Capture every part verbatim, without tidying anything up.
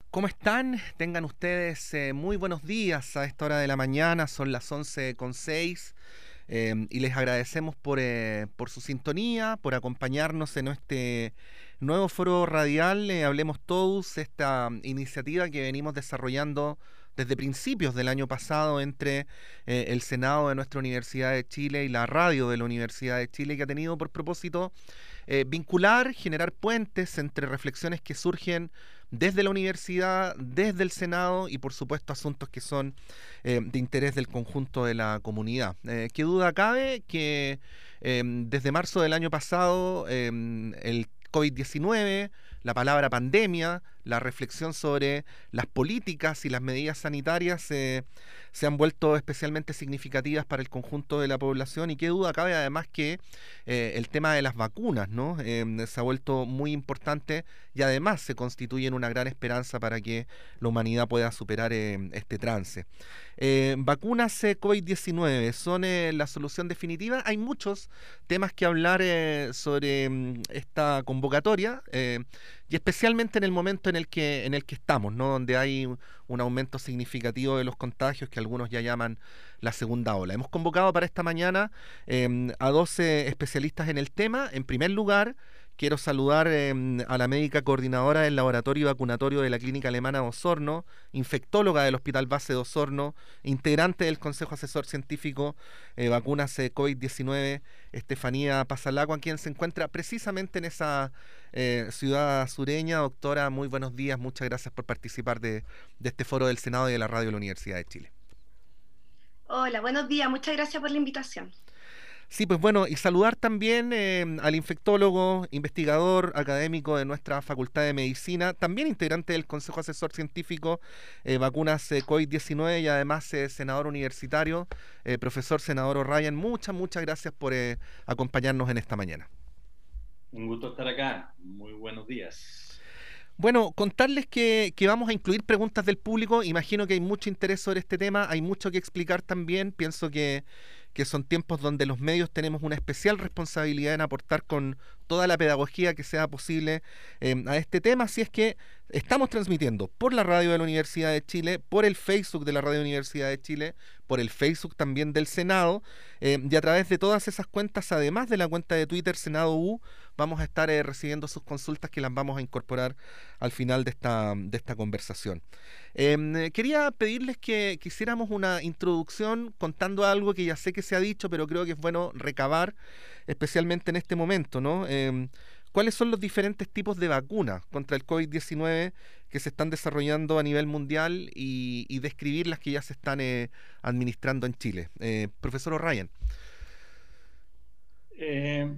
¿Cómo están? Tengan ustedes eh, muy buenos días a esta hora de la mañana, son las once con seis eh, y les agradecemos por, eh, por su sintonía, por acompañarnos en este nuevo foro radial, eh, Hablemos Todos, esta mm, iniciativa que venimos desarrollando desde principios del año pasado entre eh, el Senado de nuestra Universidad de Chile y la radio de la Universidad de Chile, que ha tenido por propósito eh, vincular, generar puentes entre reflexiones que surgen desde la universidad, desde el Senado y por supuesto asuntos que son eh, de interés del conjunto de la comunidad. Eh, ¿Qué duda cabe que eh, desde marzo del año pasado eh, el COVID diecinueve, la palabra pandemia, la reflexión sobre las políticas y las medidas sanitarias eh, se han vuelto especialmente significativas para el conjunto de la población? Y qué duda cabe además que eh, el tema de las vacunas, ¿no? Eh, se ha vuelto muy importante y además se constituye en una gran esperanza para que la humanidad pueda superar eh, este trance. Eh, vacunas eh, COVID diecinueve, ¿son eh, la solución definitiva? Hay muchos temas que hablar eh, sobre mm, esta convocatoria eh, y especialmente en el momento en el que, en el que estamos, ¿no? Donde hay un, un aumento significativo de los contagios que algunos ya llaman la segunda ola. Hemos convocado para esta mañana eh, a doce especialistas en el tema. En primer lugar, quiero saludar eh, a la médica coordinadora del laboratorio vacunatorio de la Clínica Alemana de Osorno, infectóloga del Hospital Base de Osorno, integrante del Consejo Asesor Científico eh, Vacunas eh, COVID diecinueve, Estefanía Pasalagua, quien se encuentra precisamente en esa eh, ciudad sureña. Doctora, muy buenos días, muchas gracias por participar de, de este foro del Senado y de la Radio de la Universidad de Chile. Hola, buenos días. Muchas gracias por la invitación. Sí, pues bueno, y saludar también eh, al infectólogo, investigador académico de nuestra Facultad de Medicina, también integrante del Consejo Asesor Científico eh, Vacunas eh, COVID diecinueve y además eh, senador universitario, eh, profesor senador O'Ryan. Muchas, muchas gracias por eh, acompañarnos en esta mañana. Un gusto estar acá. Muy buenos días. Bueno, contarles que, que vamos a incluir preguntas del público. Imagino que hay mucho interés sobre este tema, hay mucho que explicar también. Pienso que, que son tiempos donde los medios tenemos una especial responsabilidad en aportar con toda la pedagogía que sea posible eh, a este tema. Así es que estamos transmitiendo por la radio de la Universidad de Chile, por el Facebook de la Radio Universidad de Chile, por el Facebook también del Senado, eh, y a través de todas esas cuentas, además de la cuenta de Twitter Senado U, vamos a estar eh, recibiendo sus consultas que las vamos a incorporar al final de esta, de esta conversación. Eh, quería pedirles que, que hiciéramos una introducción contando algo que ya sé que se ha dicho, pero creo que es bueno recabar, especialmente en este momento, ¿no? Eh, ¿Cuáles son los diferentes tipos de vacunas contra el COVID diecinueve que se están desarrollando a nivel mundial y, y describir las que ya se están eh, administrando en Chile? Eh, profesor O'Ryan. Eh,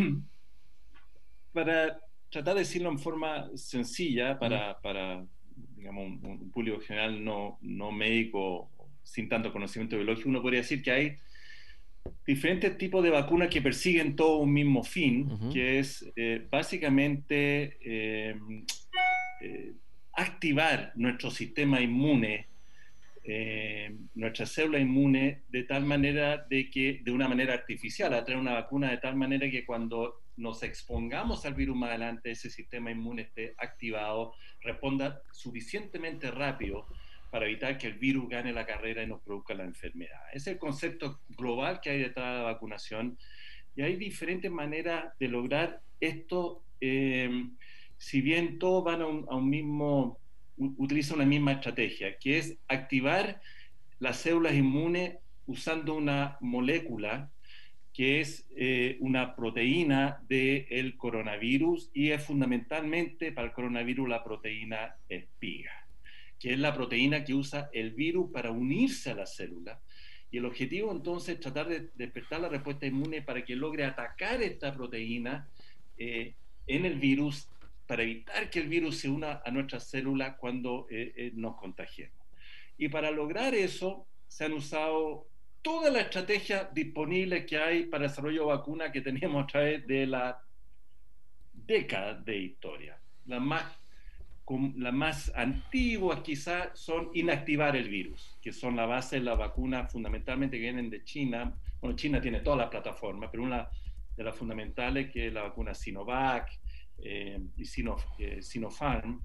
para tratar de decirlo en forma sencilla, Mm. para, para digamos, un, un público general no, no médico, sin tanto conocimiento biológico, uno podría decir que hay diferentes tipos de vacunas que persiguen todo un mismo fin, Ujú. que es eh, básicamente eh, eh, activar nuestro sistema inmune, eh, nuestra célula inmune, de tal manera de que, de una manera artificial, a traer una vacuna de tal manera que cuando nos expongamos al virus más adelante, ese sistema inmune esté activado, responda suficientemente rápido para evitar que el virus gane la carrera y nos produzca la enfermedad. Ese es el concepto global que hay detrás de la vacunación. Y hay diferentes maneras de lograr esto, eh, si bien todos van a un, a un mismo, utilizan una misma estrategia, que es activar las células inmunes usando una molécula que es eh, una proteína del coronavirus y es fundamentalmente para el coronavirus la proteína espiga, que es la proteína que usa el virus para unirse a la célula. Y el objetivo entonces es tratar de despertar la respuesta inmune para que logre atacar esta proteína eh, en el virus para evitar que el virus se una a nuestras células cuando eh, eh, nos contagiemos. Y para lograr eso se han usado todas las estrategias disponibles que hay para el desarrollo de vacunas que teníamos a través de la década de historia. Las más las más antiguas quizás son inactivar el virus, que son la base de las vacunas fundamentalmente que vienen de China. Bueno, China tiene todas las plataformas, pero una de las fundamentales que es la vacuna Sinovac eh, y Sino, eh, Sinopharm,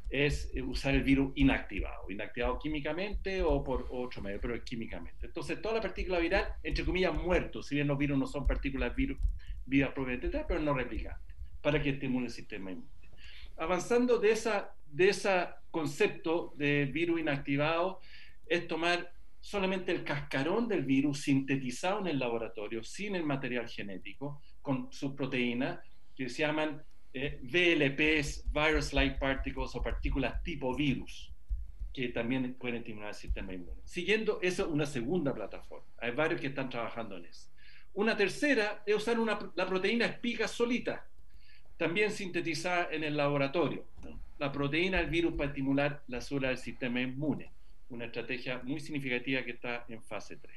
es usar el virus inactivado, inactivado químicamente o por otro medio, pero químicamente. Entonces, toda la partícula viral, entre comillas, muertos, si bien los virus no son partículas virus, vivas propiamente tal, pero no replicantes, para que estimule el sistema inmune. Avanzando de esa, de ese concepto de virus inactivado, es tomar solamente el cascarón del virus sintetizado en el laboratorio, sin el material genético, con sus proteínas, que se llaman eh, V L Ps, Virus-like Particles, o partículas tipo virus, que también pueden estimular el sistema inmune. Siguiendo, eso es una segunda plataforma. Hay varios que están trabajando en eso. Una tercera es usar una, la proteína espiga solita, también sintetizada en el laboratorio, ¿no? La proteína del virus para estimular la célula del sistema inmune, una estrategia muy significativa que está en fase tres.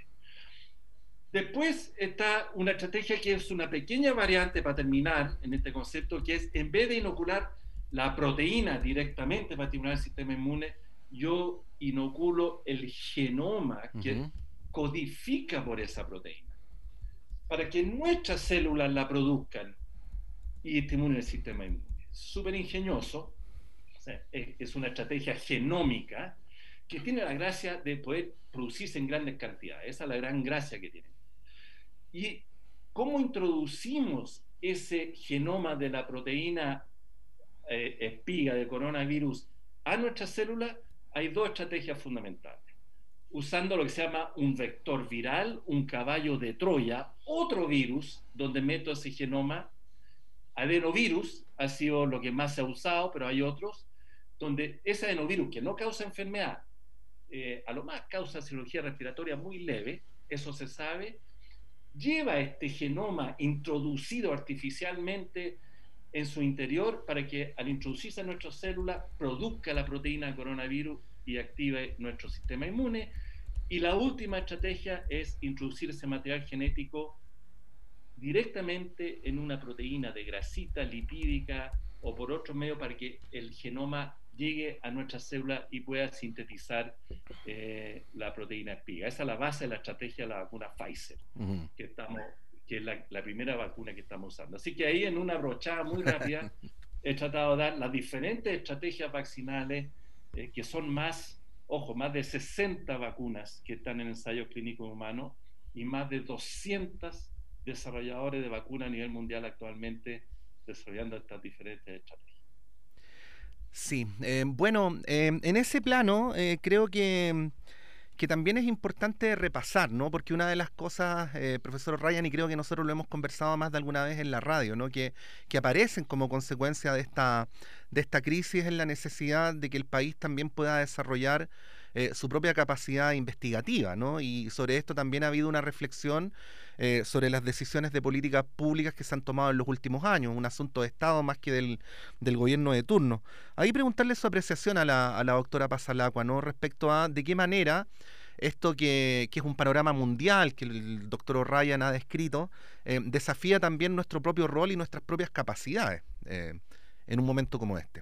Después está una estrategia que es una pequeña variante para terminar en este concepto, que es, en vez de inocular la proteína directamente para estimular el sistema inmune, yo inoculo el genoma que uh-huh. codifica por esa proteína, para que nuestras células la produzcan y estimulen el sistema inmune. Súper ingenioso, o sea, es, es una estrategia genómica que tiene la gracia de poder producirse en grandes cantidades. Esa es la gran gracia que tiene. ¿Y cómo introducimos ese genoma de la proteína eh, espiga del coronavirus a nuestras células? Hay dos estrategias fundamentales. Usando lo que se llama un vector viral, un caballo de Troya, otro virus, donde meto ese genoma. Adenovirus ha sido lo que más se ha usado, pero hay otros, donde ese adenovirus que no causa enfermedad, eh, a lo más causa cirugía respiratoria muy leve, eso se sabe, lleva este genoma introducido artificialmente en su interior para que al introducirse en nuestras células produzca la proteína del coronavirus y active nuestro sistema inmune. Y la última estrategia es introducir ese material genético directamente en una proteína de grasita lipídica o por otro medio para que el genoma llegue a nuestras células y pueda sintetizar eh, la proteína espiga. Esa es la base de la estrategia de la vacuna Pfizer, uh-huh. que, estamos, que es la, la primera vacuna que estamos usando. Así que ahí, en una brochada muy rápida, he tratado de dar las diferentes estrategias vaccinales, eh, que son más, ojo, más de sesenta vacunas que están en ensayos clínicos humanos y más de doscientos desarrolladores de vacunas a nivel mundial actualmente desarrollando estas diferentes estrategias. Sí, eh, bueno, eh, en ese plano eh, creo que, que también es importante repasar, ¿no? Porque una de las cosas, eh, profesor Ryan, y creo que nosotros lo hemos conversado más de alguna vez en la radio, ¿no? Que, que aparecen como consecuencia de esta, de esta crisis es la necesidad de que el país también pueda desarrollar eh, su propia capacidad investigativa, ¿no? Y sobre esto también ha habido una reflexión eh, sobre las decisiones de políticas públicas que se han tomado en los últimos años, un asunto de Estado más que del, del gobierno de turno. Ahí preguntarle su apreciación a la, a la doctora Pasalacqua, ¿no? Respecto a de qué manera esto que, que es un panorama mundial que el doctor O'Ryan ha descrito, eh, desafía también nuestro propio rol y nuestras propias capacidades eh, en un momento como este.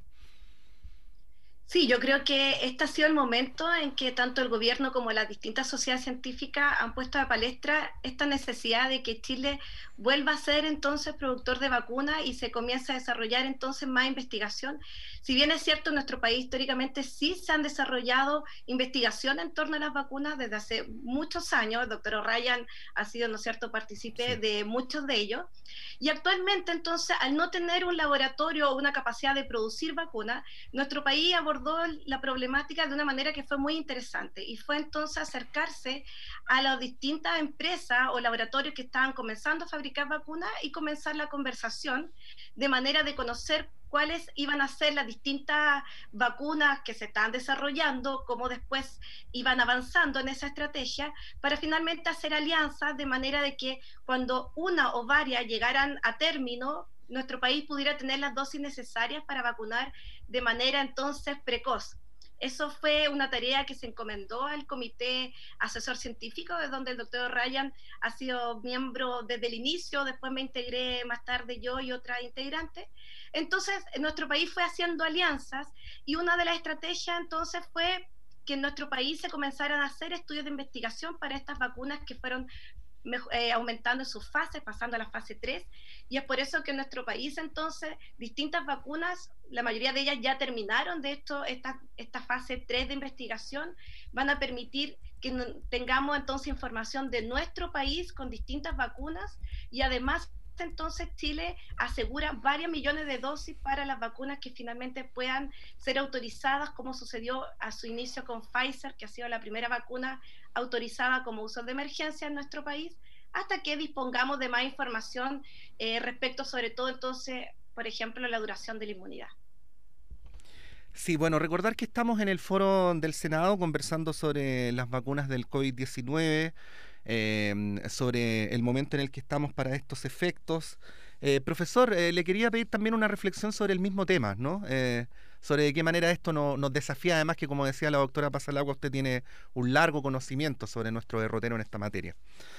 Sí, yo creo que este ha sido el momento en que tanto el gobierno como las distintas sociedades científicas han puesto a palestra esta necesidad de que Chile vuelva a ser entonces productor de vacunas y se comience a desarrollar entonces más investigación. Si bien es cierto, en nuestro país históricamente sí se han desarrollado investigación en torno a las vacunas desde hace muchos años. El doctor O'Ryan ha sido, ¿no es cierto?, partícipe sí. de muchos de ellos. Y actualmente entonces, al no tener un laboratorio o una capacidad de producir vacunas, nuestro país abordó la problemática de una manera que fue muy interesante y fue entonces acercarse a las distintas empresas o laboratorios que estaban comenzando a fabricar vacunas y comenzar la conversación de manera de conocer cuáles iban a ser las distintas vacunas que se estaban desarrollando, cómo después iban avanzando en esa estrategia, para finalmente hacer alianzas de manera de que cuando una o varias llegaran a término, nuestro país pudiera tener las dosis necesarias para vacunar de manera entonces precoz. Eso fue una tarea que se encomendó al Comité Asesor Científico, de donde el doctor Ryan ha sido miembro desde el inicio, después me integré más tarde yo y otra integrante. Entonces, nuestro país fue haciendo alianzas y una de las estrategias entonces fue que en nuestro país se comenzaran a hacer estudios de investigación para estas vacunas que fueron eh, aumentando en sus fases, pasando a la fase tres, y es por eso que en nuestro país entonces distintas vacunas, la mayoría de ellas ya terminaron. De hecho, esta, esta fase tres de investigación van a permitir que tengamos entonces información de nuestro país con distintas vacunas, y además entonces Chile asegura varios millones de dosis para las vacunas que finalmente puedan ser autorizadas, como sucedió a su inicio con Pfizer, que ha sido la primera vacuna autorizada como uso de emergencia en nuestro país, hasta que dispongamos de más información eh, respecto sobre todo entonces, por ejemplo, la duración de la inmunidad. Sí, bueno, recordar que estamos en el foro del Senado conversando sobre las vacunas del COVID diecinueve, eh, sobre el momento en el que estamos para estos efectos. Eh, profesor, eh, le quería pedir también una reflexión sobre el mismo tema, ¿no? Eh, sobre de qué manera esto no, nos desafía, además que, como decía la doctora Pasalagua, usted tiene un largo conocimiento sobre nuestro derrotero en esta materia.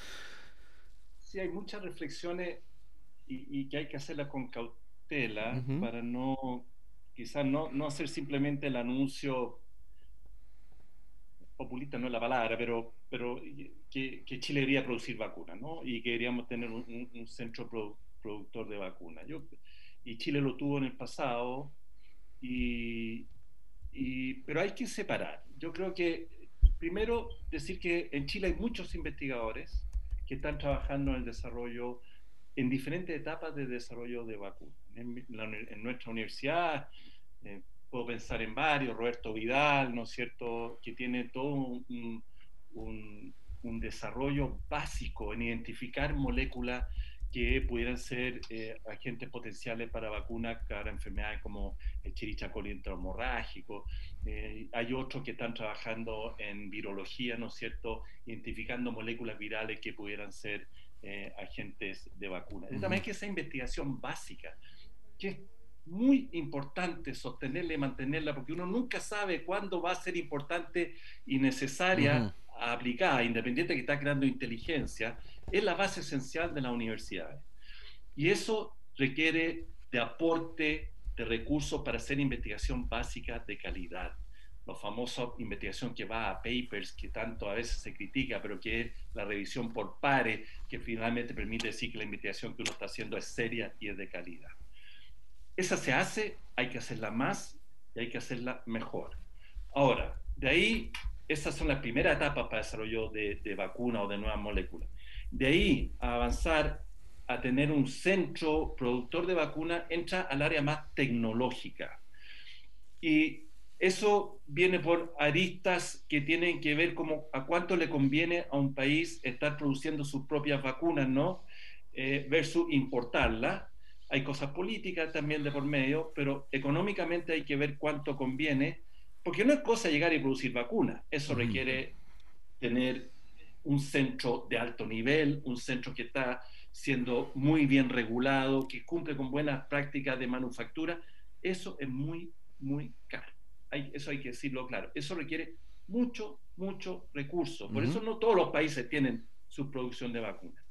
Sí, hay muchas reflexiones y, y que hay que hacerlas con cautela uh-huh. para no, quizás no, no hacer simplemente el anuncio populista, no es la palabra, pero, pero que, que Chile debería producir vacunas, ¿no? Y que deberíamos tener un, un, un centro produ, productor de vacunas. Yo, y Chile lo tuvo en el pasado, y, y, pero hay que separar. Yo creo que, primero, decir que en Chile hay muchos investigadores que están trabajando en el desarrollo, en diferentes etapas de desarrollo de vacunas. En, la, en nuestra universidad, eh, puedo pensar en varios, Roberto Vidal, ¿no es cierto?, que tiene todo un, un, un desarrollo básico en identificar moléculas que pudieran ser eh, agentes potenciales para vacunas para enfermedades como el Escherichia coli intrahemorrágico. Eh, hay otros que están trabajando en virología, ¿no es cierto?, identificando moléculas virales que pudieran ser eh, agentes de vacunas. Uh-huh. También hay que esa investigación básica, que es muy importante sostenerla y mantenerla, porque uno nunca sabe cuándo va a ser importante y necesaria uh-huh. aplicada, independiente de que está creando inteligencia. Es la base esencial de las universidades. Y eso requiere de aporte de recursos para hacer investigación básica de calidad. La famosa investigación que va a papers, que tanto a veces se critica, pero que es la revisión por pares, que finalmente permite decir que la investigación que uno está haciendo es seria y es de calidad. Esa se hace, hay que hacerla más y hay que hacerla mejor. Ahora, de ahí, esas son las primeras etapas para el desarrollo de, de vacunas o de nuevas moléculas. De ahí a avanzar a tener un centro productor de vacunas, entra al área más tecnológica. Y eso viene por aristas que tienen que ver como a cuánto le conviene a un país estar produciendo sus propias vacunas, ¿no? Eh, versus importarlas. Hay cosas políticas también de por medio, pero económicamente hay que ver cuánto conviene, porque no es cosa llegar y producir vacunas. Eso requiere tener un centro de alto nivel, un centro que está siendo muy bien regulado, que cumple con buenas prácticas de manufactura. Eso es muy, muy caro. Hay, eso hay que decirlo claro. Eso requiere mucho, mucho recurso. Por uh-huh. eso no todos los países tienen su producción de vacunas.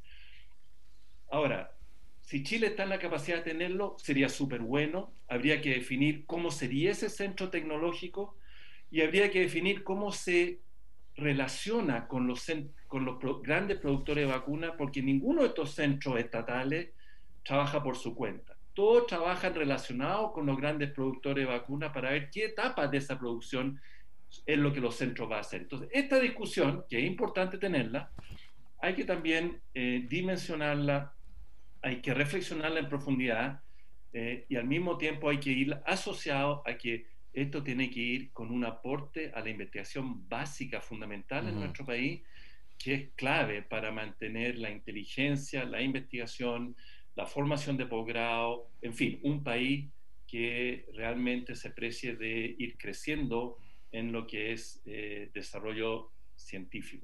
Ahora, si Chile está en la capacidad de tenerlo, sería súper bueno. Habría que definir cómo sería ese centro tecnológico y habría que definir cómo se relaciona con los, con los pro, grandes productores de vacunas, porque ninguno de estos centros estatales trabaja por su cuenta. Todos trabajan relacionados con los grandes productores de vacunas para ver qué etapas de esa producción es lo que los centros van a hacer. Entonces, esta discusión, que es importante tenerla, hay que también eh, dimensionarla, hay que reflexionarla en profundidad eh, y al mismo tiempo hay que ir asociado a que esto tiene que ir con un aporte a la investigación básica fundamental uh-huh. en nuestro país, que es clave para mantener la inteligencia, la investigación, la formación de posgrado, en fin, un país que realmente se precie de ir creciendo en lo que es eh, desarrollo científico.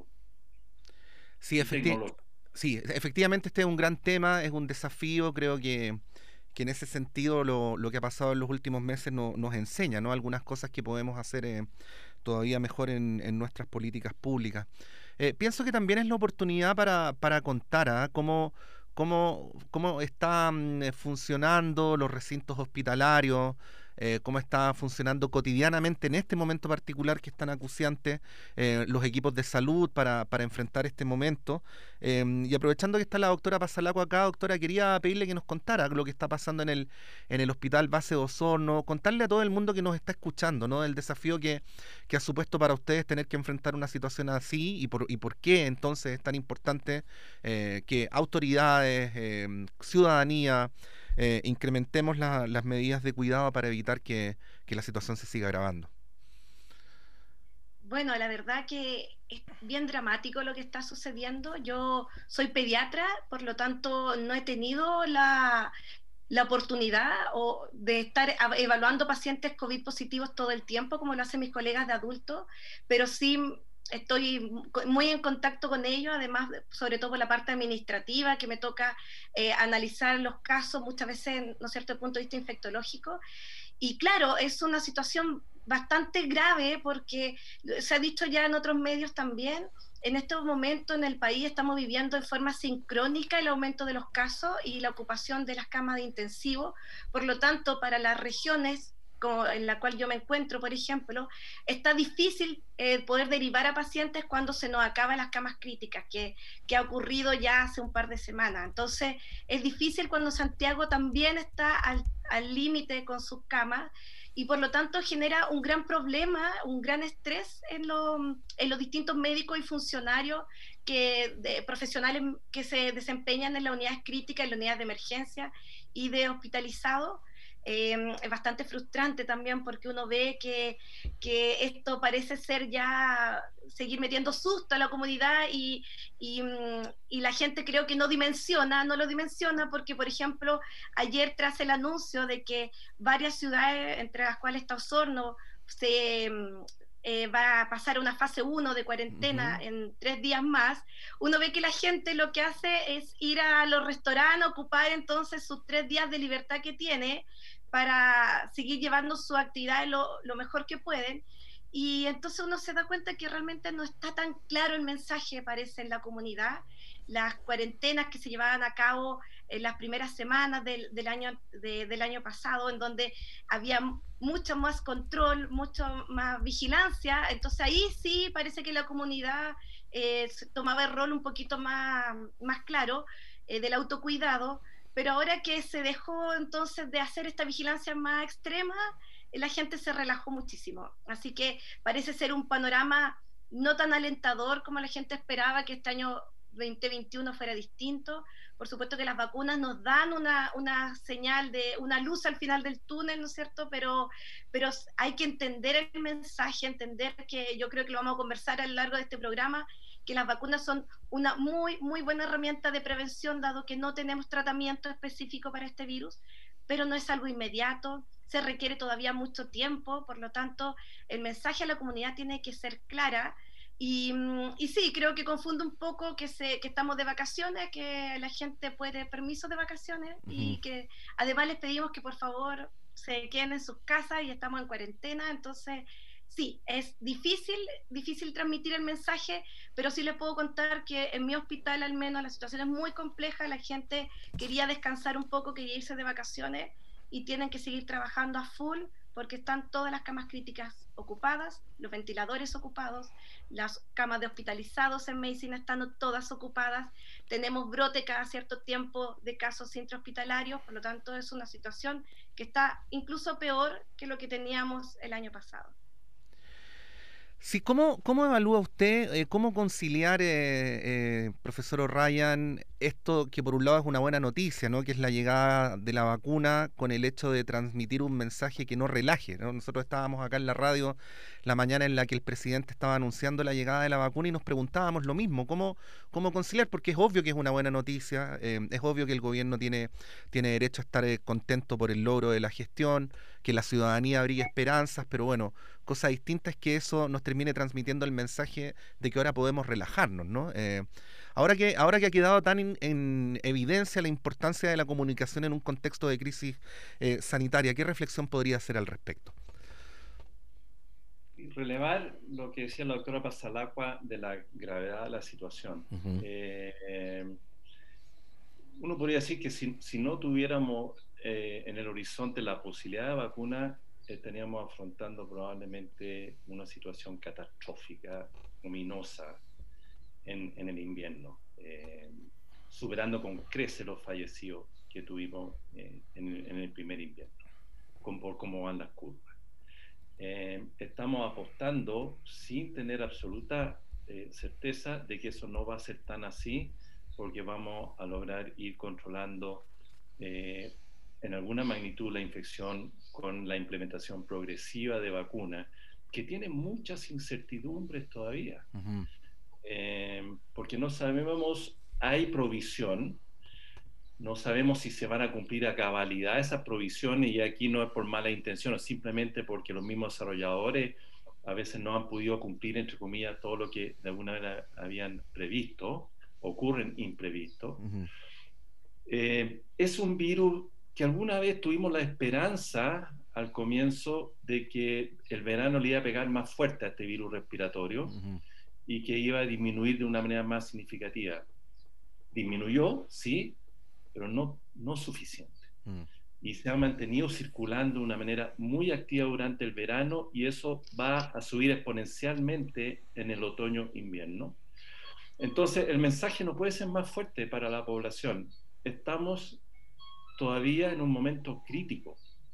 Sí, efecti- sí, efectivamente este es un gran tema, es un desafío, creo que, que en ese sentido lo, lo que ha pasado en los últimos meses no, nos enseña, ¿no?, algunas cosas que podemos hacer eh, todavía mejor en, en nuestras políticas públicas. Eh, pienso que también es la oportunidad para, para contar ¿eh? cómo, cómo, cómo están funcionando los recintos hospitalarios, eh, cómo está funcionando cotidianamente en este momento particular que es tan acuciante eh, los equipos de salud para, para enfrentar este momento. Eh, y aprovechando que está la doctora Pasalaco acá, doctora, quería pedirle que nos contara lo que está pasando en el, en el Hospital Base de Osorno, contarle a todo el mundo que nos está escuchando, ¿no? El desafío que, que ha supuesto para ustedes tener que enfrentar una situación así y por, y por qué entonces es tan importante eh, que autoridades, eh, ciudadanía, eh, incrementemos la, las medidas de cuidado para evitar que, que la situación se siga agravando. Bueno, la verdad que es bien dramático lo que está sucediendo. Yo soy pediatra, por lo tanto no he tenido la, la oportunidad o de estar evaluando pacientes COVID positivos todo el tiempo, como lo hacen mis colegas de adultos, pero sí estoy muy en contacto con ellos, además, sobre todo por la parte administrativa, que me toca eh, analizar los casos muchas veces, ¿no es cierto?, desde el punto de vista infectológico. Y claro, es una situación bastante grave porque se ha dicho ya en otros medios también, en estos momentos en el país estamos viviendo de forma sincrónica el aumento de los casos y la ocupación de las camas de intensivo. Por lo tanto, para las regiones como en la cual yo me encuentro, por ejemplo, está difícil eh, poder derivar a pacientes cuando se nos acaban las camas críticas, que, que ha ocurrido ya hace un par de semanas. Entonces, es difícil cuando Santiago también está al límite con sus camas, y por lo tanto genera un gran problema, un gran estrés en, lo, en los distintos médicos y funcionarios que, de, profesionales que se desempeñan en las unidades críticas, en las unidades de emergencia y de hospitalizados. Eh, es bastante frustrante también porque uno ve que, que esto parece ser ya seguir metiendo susto a la comunidad y, y, y la gente creo que no dimensiona, no lo dimensiona porque, por ejemplo, ayer tras el anuncio de que varias ciudades, entre las cuales está Osorno, se... Eh, va a pasar a una fase uno de cuarentena uh-huh. en tres días más, uno ve que la gente lo que hace es ir a los restaurantes, ocupar entonces sus tres días de libertad que tiene para seguir llevando su actividad lo, lo mejor que pueden, y entonces uno se da cuenta que realmente no está tan claro el mensaje, parece, en la comunidad. Las cuarentenas que se llevaban a cabo en las primeras semanas del, del, año, de, del año pasado, en donde había mucho más control, mucho más vigilancia, entonces ahí sí parece que la comunidad eh, tomaba el rol un poquito más, más claro eh, del autocuidado, pero ahora que se dejó entonces de hacer esta vigilancia más extrema, la gente se relajó muchísimo, así que parece ser un panorama no tan alentador como la gente esperaba, que este año veinte veintiuno fuera distinto. Por supuesto que las vacunas nos dan una, una señal de una luz al final del túnel, ¿no es cierto? Pero, pero hay que entender el mensaje, entender que yo creo que lo vamos a conversar a lo largo de este programa, que las vacunas son una muy, muy buena herramienta de prevención, dado que no tenemos tratamiento específico para este virus, pero no es algo inmediato, se requiere todavía mucho tiempo, por lo tanto, el mensaje a la comunidad tiene que ser clara. Y, y sí, creo que confunde un poco que, se, que estamos de vacaciones, que la gente puede tener permisos de vacaciones uh-huh. y que además les pedimos que por favor se queden en sus casas y estamos en cuarentena. Entonces, sí, es difícil, difícil transmitir el mensaje, pero sí les puedo contar que en mi hospital al menos la situación es muy compleja, la gente quería descansar un poco, quería irse de vacaciones y tienen que seguir trabajando a full porque están todas las camas críticas ocupadas, los ventiladores ocupados, las camas de hospitalizados en medicina están todas ocupadas, tenemos brote cada cierto tiempo de casos intrahospitalarios, por lo tanto es una situación que está incluso peor que lo que teníamos el año pasado. Sí, ¿cómo, cómo evalúa usted, eh, cómo conciliar, eh, eh, profesor O'Ryan, esto que por un lado es una buena noticia, ¿no?, que es la llegada de la vacuna, con el hecho de transmitir un mensaje que no relaje, ¿no? Nosotros estábamos acá en la radio la mañana en la que el presidente estaba anunciando la llegada de la vacuna y nos preguntábamos lo mismo, ¿cómo, cómo conciliar? Porque es obvio que es una buena noticia, eh, es obvio que el gobierno tiene, tiene derecho a estar eh, contento por el logro de la gestión, que la ciudadanía abrigue esperanzas, pero bueno, cosa distinta es que eso nos termine transmitiendo el mensaje de que ahora podemos relajarnos, ¿no? Eh, ahora que, ahora que ha quedado tan in, en evidencia la importancia de la comunicación en un contexto de crisis eh, sanitaria, ¿qué reflexión podría hacer al respecto? Relevar lo que decía la doctora Passalacqua de la gravedad de la situación. Uh-huh. eh, uno podría decir que si, si no tuviéramos eh, en el horizonte la posibilidad de vacuna, estaríamos afrontando probablemente una situación catastrófica, ominosa en, en el invierno, eh, superando con creces los fallecidos que tuvimos eh, en, el, en el primer invierno, con, por cómo van las curvas. Eh, estamos apostando sin tener absoluta eh, certeza de que eso no va a ser tan así, porque vamos a lograr ir controlando eh, en alguna magnitud la infección con la implementación progresiva de vacunas, que tiene muchas incertidumbres todavía. Uh-huh. eh, porque no sabemos, hay provisión, no sabemos si se van a cumplir a cabalidad esas provisiones, y aquí no es por mala intención, es simplemente porque los mismos desarrolladores a veces no han podido cumplir, entre comillas, todo lo que de alguna manera habían previsto, ocurren imprevistos. Uh-huh. Eh, es un virus que alguna vez tuvimos la esperanza al comienzo de que el verano le iba a pegar más fuerte a este virus respiratorio, uh-huh, y que iba a disminuir de una manera más significativa. Disminuyó, sí, pero no, no suficiente. Uh-huh. Y se ha mantenido circulando de una manera muy activa durante el verano, y eso va a subir exponencialmente en el otoño-invierno. Entonces, el mensaje no puede ser más fuerte para la población. Estamos todavía en un momento crítico.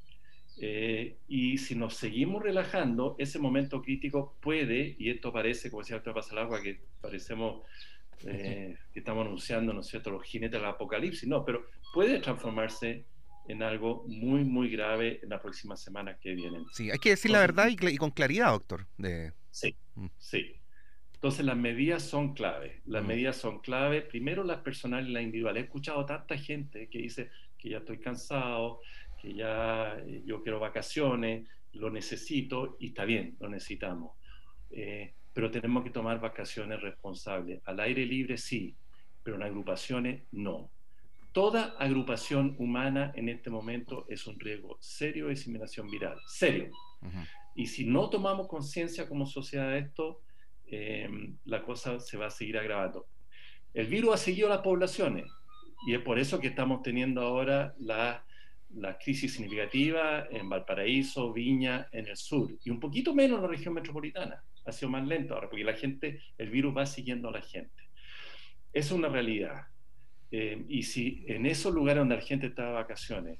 Eh, y si nos seguimos relajando, ese momento crítico puede, y esto parece, como decía el pasa el agua, que parecemos eh, que estamos anunciando, ¿no es cierto?, los jinetes del apocalipsis, no, pero puede transformarse en algo muy, muy grave en las próximas semanas que vienen. Sí, hay que decir Entonces, la verdad y, y con claridad, doctor. De... Sí, mm. sí. Entonces las medidas son clave, las mm. medidas son clave, primero las personales y las individuales. He escuchado tanta gente que dice que ya estoy cansado, que ya eh, yo quiero vacaciones, lo necesito, y está bien, lo necesitamos. Eh, pero tenemos que tomar vacaciones responsables. Al aire libre sí, pero en agrupaciones no. Toda agrupación humana en este momento es un riesgo serio de diseminación viral, serio. Uh-huh. Y si no tomamos conciencia como sociedad de esto, eh, la cosa se va a seguir agravando. El virus ha seguido a las poblaciones, y es por eso que estamos teniendo ahora la, la crisis significativa en Valparaíso, Viña, en el sur, y un poquito menos en la región metropolitana. Ha sido más lento ahora, porque la gente, el virus va siguiendo a la gente. Es una realidad. Eh, y si en esos lugares donde la gente está de vacaciones,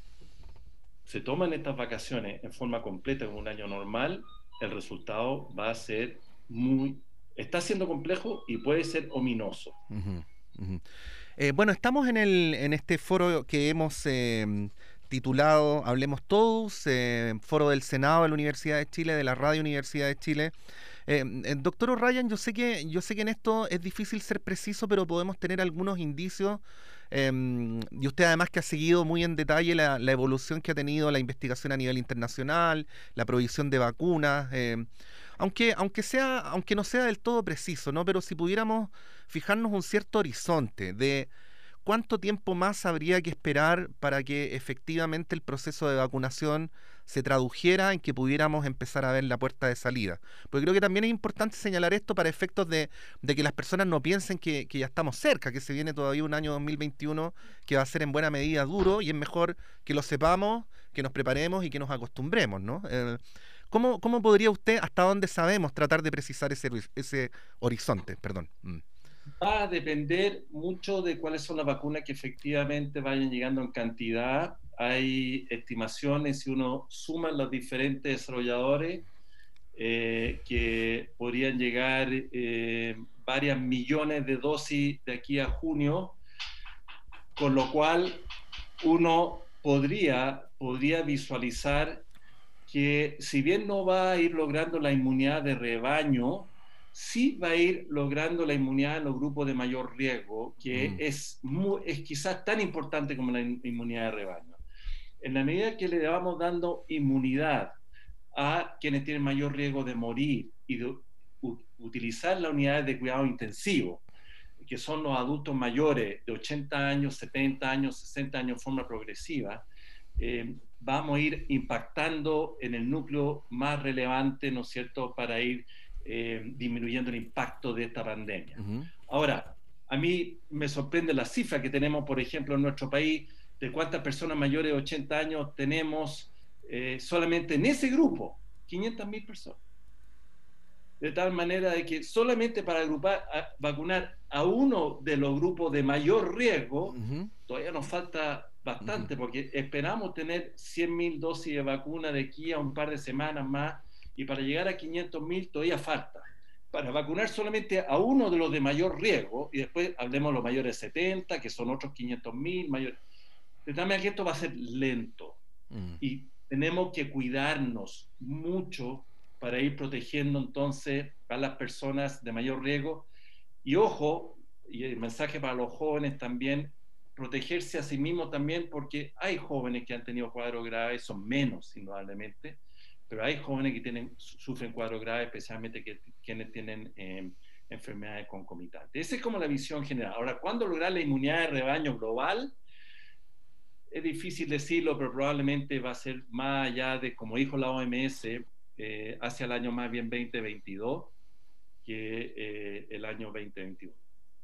se toman estas vacaciones en forma completa como un año normal, el resultado va a ser muy... Está siendo complejo y puede ser ominoso. Uh-huh, uh-huh. Eh, bueno, estamos en, el, en este foro que hemos eh, titulado Hablemos Todos, eh, foro del Senado de la Universidad de Chile, de la Radio Universidad de Chile. Eh, eh, doctor O'Ryan, yo sé que yo sé que en esto es difícil ser preciso, pero podemos tener algunos indicios, eh, y usted además que ha seguido muy en detalle la, la evolución que ha tenido la investigación a nivel internacional, la provisión de vacunas, eh, aunque aunque sea aunque no sea del todo preciso, ¿no? Pero si pudiéramos fijarnos un cierto horizonte de ¿cuánto tiempo más habría que esperar para que efectivamente el proceso de vacunación se tradujera en que pudiéramos empezar a ver la puerta de salida? Porque creo que también es importante señalar esto para efectos de, de que las personas no piensen que, que ya estamos cerca, que se viene todavía un año dos mil veintiuno que va a ser en buena medida duro, y es mejor que lo sepamos, que nos preparemos y que nos acostumbremos, ¿no? Eh, ¿cómo, ¿Cómo podría usted, hasta dónde sabemos, tratar de precisar ese, ese horizonte? Perdón. Mm. Va a depender mucho de cuáles son las vacunas que efectivamente vayan llegando en cantidad. Hay estimaciones, si uno suma los diferentes desarrolladores, eh, que podrían llegar eh, varias millones de dosis de aquí a junio, con lo cual uno podría, podría visualizar que si bien no va a ir logrando la inmunidad de rebaño, sí va a ir logrando la inmunidad en los grupos de mayor riesgo, que mm. es, muy, es quizás tan importante como la inmunidad de rebaño. En la medida que le vamos dando inmunidad a quienes tienen mayor riesgo de morir y de u, utilizar las unidades de cuidado intensivo, que son los adultos mayores de ochenta años, setenta años, sesenta años en forma progresiva, eh, vamos a ir impactando en el núcleo más relevante, ¿no es cierto?, para ir Eh, disminuyendo el impacto de esta pandemia. Uh-huh. Ahora, a mí me sorprende la cifra que tenemos, por ejemplo, en nuestro país, de cuántas personas mayores de ochenta años tenemos eh, solamente en ese grupo, quinientas mil personas. De tal manera de que solamente para agrupar, a, vacunar a uno de los grupos de mayor riesgo, uh-huh. todavía nos falta bastante, uh-huh. porque esperamos tener cien mil dosis de vacuna de aquí a un par de semanas más, y para llegar a quinientos mil todavía falta. Para vacunar solamente a uno de los de mayor riesgo, y después hablemos de los mayores de setenta, que son otros quinientos mil mayores. De tal manera que esto va a ser lento, uh-huh. y tenemos que cuidarnos mucho para ir protegiendo entonces a las personas de mayor riesgo. Y ojo, y el mensaje para los jóvenes también, protegerse a sí mismos también, porque hay jóvenes que han tenido cuadros graves, son menos indudablemente, pero hay jóvenes que tienen, sufren cuadros graves, especialmente que, quienes tienen eh, enfermedades concomitantes. Esa es como la visión general. Ahora, ¿cuándo lograr la inmunidad de rebaño global? Es difícil decirlo, pero probablemente va a ser más allá de, como dijo la O M S, Eh, hacia el año más bien veinte veintidós que eh, el año veinte veintiuno.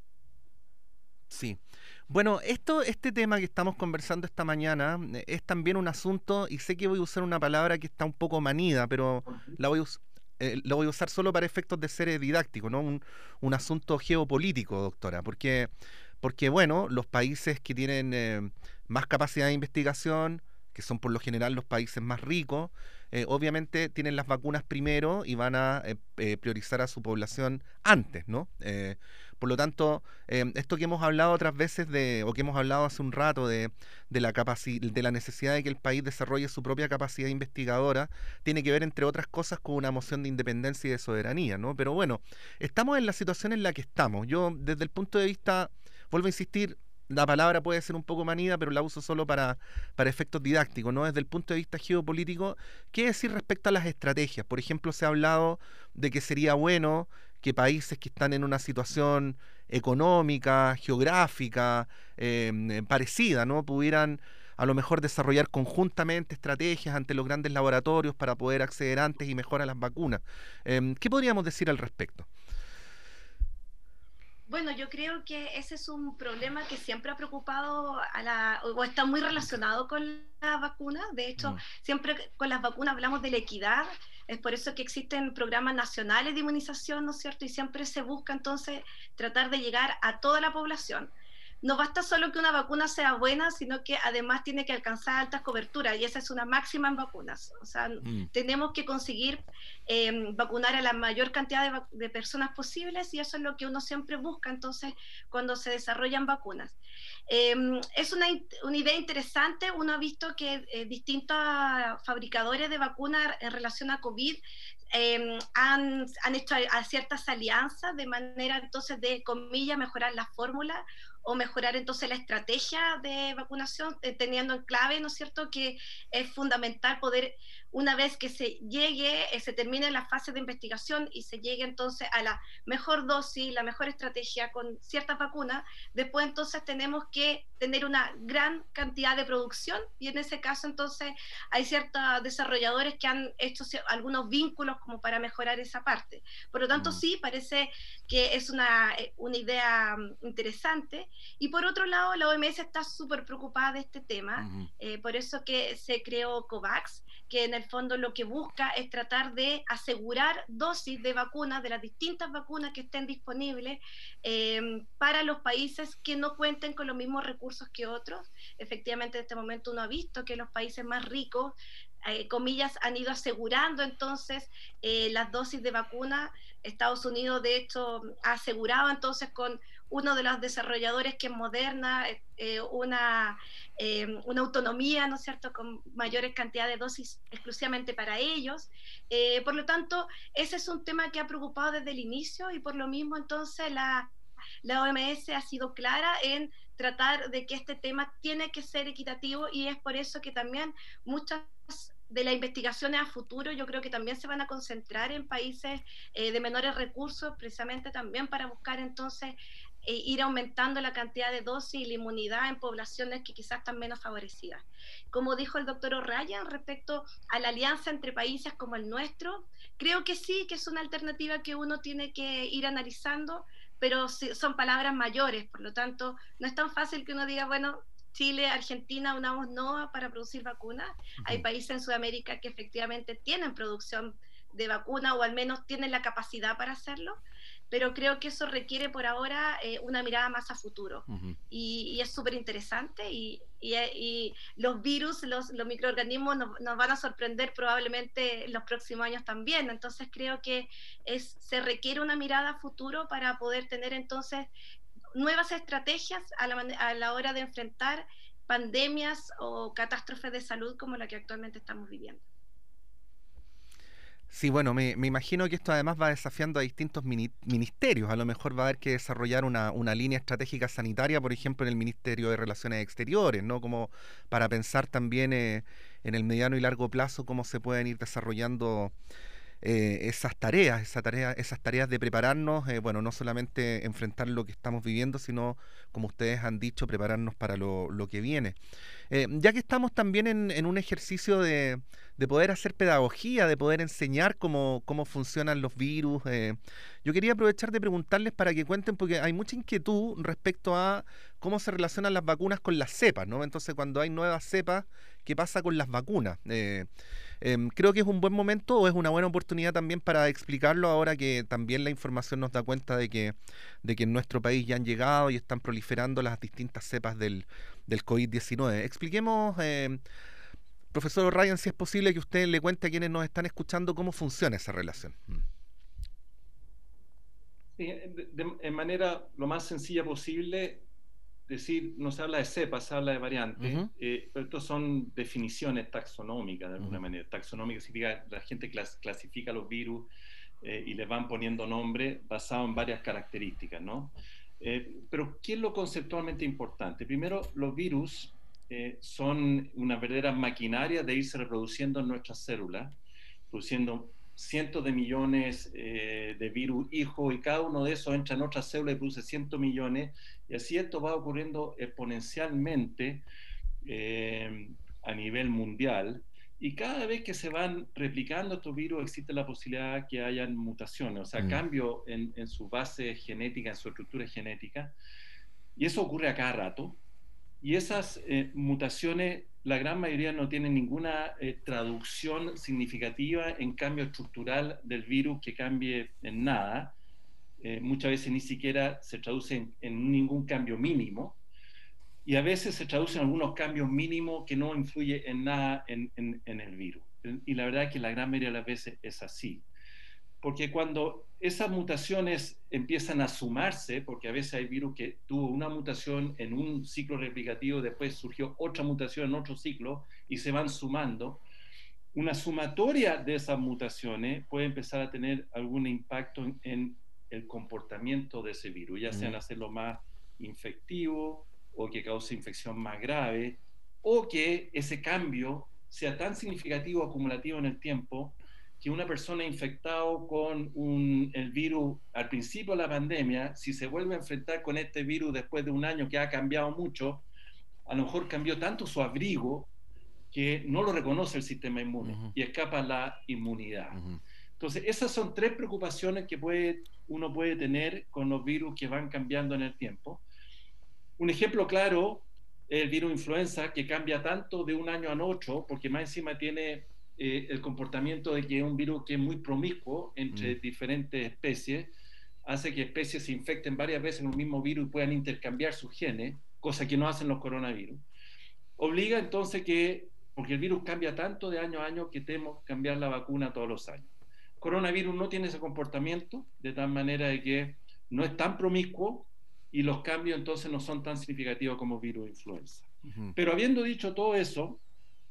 Sí. Bueno, esto, este tema que estamos conversando esta mañana eh, es también un asunto, y sé que voy a usar una palabra que está un poco manida, pero uh-huh. la voy a usar. Eh, lo voy a usar solo para efectos de ser didáctico, ¿no? Un, un asunto geopolítico, doctora, porque, porque bueno, los países que tienen eh, más capacidad de investigación, que son por lo general los países más ricos, eh, obviamente tienen las vacunas primero y van a eh, eh, priorizar a su población antes, ¿no? Eh, por lo tanto, eh, esto que hemos hablado otras veces, de, o que hemos hablado hace un rato, de, de, la capaci- de la necesidad de que el país desarrolle su propia capacidad investigadora, tiene que ver, entre otras cosas, con una moción de independencia y de soberanía, ¿no? Pero bueno, estamos en la situación en la que estamos. Yo, desde el punto de vista, vuelvo a insistir, la palabra puede ser un poco manida, pero la uso solo para, para efectos didácticos, ¿no? Desde el punto de vista geopolítico, ¿qué decir respecto a las estrategias? Por ejemplo, se ha hablado de que sería bueno que países que están en una situación económica, geográfica, eh, parecida, ¿no? Pudieran a lo mejor desarrollar conjuntamente estrategias ante los grandes laboratorios para poder acceder antes y mejor a las vacunas. Eh, ¿Qué podríamos decir al respecto? Bueno, yo creo que ese es un problema que siempre ha preocupado a la, o está muy relacionado con la vacuna. De hecho, mm. siempre con las vacunas hablamos de la equidad. Es por eso que existen programas nacionales de inmunización, ¿no es cierto? Y siempre se busca entonces tratar de llegar a toda la población. No basta solo que una vacuna sea buena, sino que además tiene que alcanzar altas coberturas, y esa es una máxima en vacunas. O sea, mm. tenemos que conseguir eh, vacunar a la mayor cantidad de, de personas posibles, y eso es lo que uno siempre busca entonces cuando se desarrollan vacunas. Eh, es una, una idea interesante. Uno ha visto que eh, distintos fabricadores de vacunas en relación a COVID Eh, han, han hecho a, a ciertas alianzas de manera entonces de, comillas, mejorar la fórmula o mejorar entonces la estrategia de vacunación, eh, teniendo en clave, ¿no es cierto?, que es fundamental poder, una vez que se llegue, eh, se termine la fase de investigación y se llegue entonces a la mejor dosis, la mejor estrategia con ciertas vacunas, después entonces tenemos que tener una gran cantidad de producción, y en ese caso entonces hay ciertos desarrolladores que han hecho algunos vínculos como para mejorar esa parte. Por lo tanto, mm. sí, parece que es una, una idea interesante. Y por otro lado, la O M S está súper preocupada de este tema, uh-huh. eh, por eso que se creó COVAX, que en el fondo lo que busca es tratar de asegurar dosis de vacunas, de las distintas vacunas que estén disponibles eh, para los países que no cuenten con los mismos recursos que otros. Efectivamente, en este momento uno ha visto que los países más ricos, eh, comillas, han ido asegurando entonces eh, las dosis de vacuna. Estados Unidos, de hecho, ha asegurado entonces con uno de los desarrolladores, que es Moderna, eh, una, eh, una autonomía, ¿no es cierto?, con mayores cantidades de dosis exclusivamente para ellos. Eh, por lo tanto, ese es un tema que ha preocupado desde el inicio, y por lo mismo entonces la, la O M S ha sido clara en tratar de que este tema tiene que ser equitativo, y es por eso que también muchas de las investigaciones a futuro yo creo que también se van a concentrar en países eh, de menores recursos, precisamente también para buscar entonces eh, ir aumentando la cantidad de dosis y la inmunidad en poblaciones que quizás están menos favorecidas. Como dijo el doctor O'Ryan respecto a la alianza entre países como el nuestro, creo que sí, que es una alternativa que uno tiene que ir analizando, pero son palabras mayores, por lo tanto no es tan fácil que uno diga, bueno, Chile, Argentina unamos NOVA para producir vacunas. Uh-huh. Hay países en Sudamérica que efectivamente tienen producción de vacuna o al menos tienen la capacidad para hacerlo, pero creo que eso requiere por ahora eh, una mirada más a futuro. Uh-huh. y, y es súper interesante y, y, y los virus, los, los microorganismos nos, nos van a sorprender probablemente en los próximos años también, entonces creo que es, se requiere una mirada a futuro para poder tener entonces nuevas estrategias a la, a la hora de enfrentar pandemias o catástrofes de salud como la que actualmente estamos viviendo. Sí, bueno, me, me imagino que esto además va desafiando a distintos mini, ministerios. A lo mejor va a haber que desarrollar una, una línea estratégica sanitaria, por ejemplo, en el Ministerio de Relaciones Exteriores, ¿no? Como para pensar también eh, en el mediano y largo plazo cómo se pueden ir desarrollando eh, esas tareas, esa tarea, esas tareas de prepararnos, eh, bueno, no solamente enfrentar lo que estamos viviendo, sino, como ustedes han dicho, prepararnos para lo, lo que viene. Eh, ya que estamos también en, en un ejercicio de, de poder hacer pedagogía, de poder enseñar cómo, cómo funcionan los virus, eh, yo quería aprovechar de preguntarles para que cuenten, porque hay mucha inquietud respecto a cómo se relacionan las vacunas con las cepas, ¿no? Entonces, cuando hay nuevas cepas, ¿qué pasa con las vacunas? Eh, eh, creo que es un buen momento o es una buena oportunidad también para explicarlo ahora que también la información nos da cuenta de que, de que en nuestro país ya han llegado y están proliferando las distintas cepas del, del COVID diecinueve. Expliquemos, eh, profesor O'Ryan, si es posible que usted le cuente a quienes nos están escuchando cómo funciona esa relación. Sí, de, de, en manera lo más sencilla posible, decir, no se habla de cepas, se habla de variantes, uh-huh. eh, pero estos son definiciones taxonómicas de alguna uh-huh. manera. Taxonómica significa que la gente clas, clasifica los virus eh, y les van poniendo nombre basado en varias características, ¿no? Eh, pero, ¿qué es lo conceptualmente importante? Primero, los virus eh, son una verdadera maquinaria de irse reproduciendo en nuestras células, produciendo cientos de millones eh, de virus hijos, y cada uno de esos entra en otras células y produce cientos millones, y así esto va ocurriendo exponencialmente eh, a nivel mundial, y cada vez que se van replicando estos virus existe la posibilidad que hayan mutaciones, o sea, mm. cambio en, en su base genética, en su estructura genética, y eso ocurre a cada rato, y esas eh, mutaciones, la gran mayoría no tienen ninguna eh, traducción significativa en cambio estructural del virus que cambie en nada, eh, muchas veces ni siquiera se traduce en, en ningún cambio mínimo, y a veces se traducen algunos cambios mínimos que no influyen en nada en, en, en el virus. Y la verdad es que la gran mayoría de las veces es así. Porque cuando esas mutaciones empiezan a sumarse, porque a veces hay virus que tuvo una mutación en un ciclo replicativo, después surgió otra mutación en otro ciclo, y se van sumando, una sumatoria de esas mutaciones puede empezar a tener algún impacto en, en el comportamiento de ese virus, ya sea en hacerlo más infectivo, o que cause infección más grave, o que ese cambio sea tan significativo, acumulativo en el tiempo, que una persona infectada con un, el virus al principio de la pandemia, si se vuelve a enfrentar con este virus después de un año que ha cambiado mucho, a lo mejor cambió tanto su abrigo que no lo reconoce el sistema inmune uh-huh. y escapa la inmunidad. Uh-huh. Entonces, esas son tres preocupaciones que puede, uno puede tener con los virus que van cambiando en el tiempo. Un ejemplo claro es el virus influenza, que cambia tanto de un año a otro, porque más encima tiene eh, el comportamiento de que es un virus que es muy promiscuo entre mm. diferentes especies, hace que especies se infecten varias veces en un mismo virus y puedan intercambiar sus genes, cosa que no hacen los coronavirus. Obliga entonces que, porque el virus cambia tanto de año a año, que tenemos que cambiar la vacuna todos los años. Coronavirus no tiene ese comportamiento, de tal manera de que no es tan promiscuo, y los cambios entonces no son tan significativos como virus influenza. Uh-huh. Pero habiendo dicho todo eso,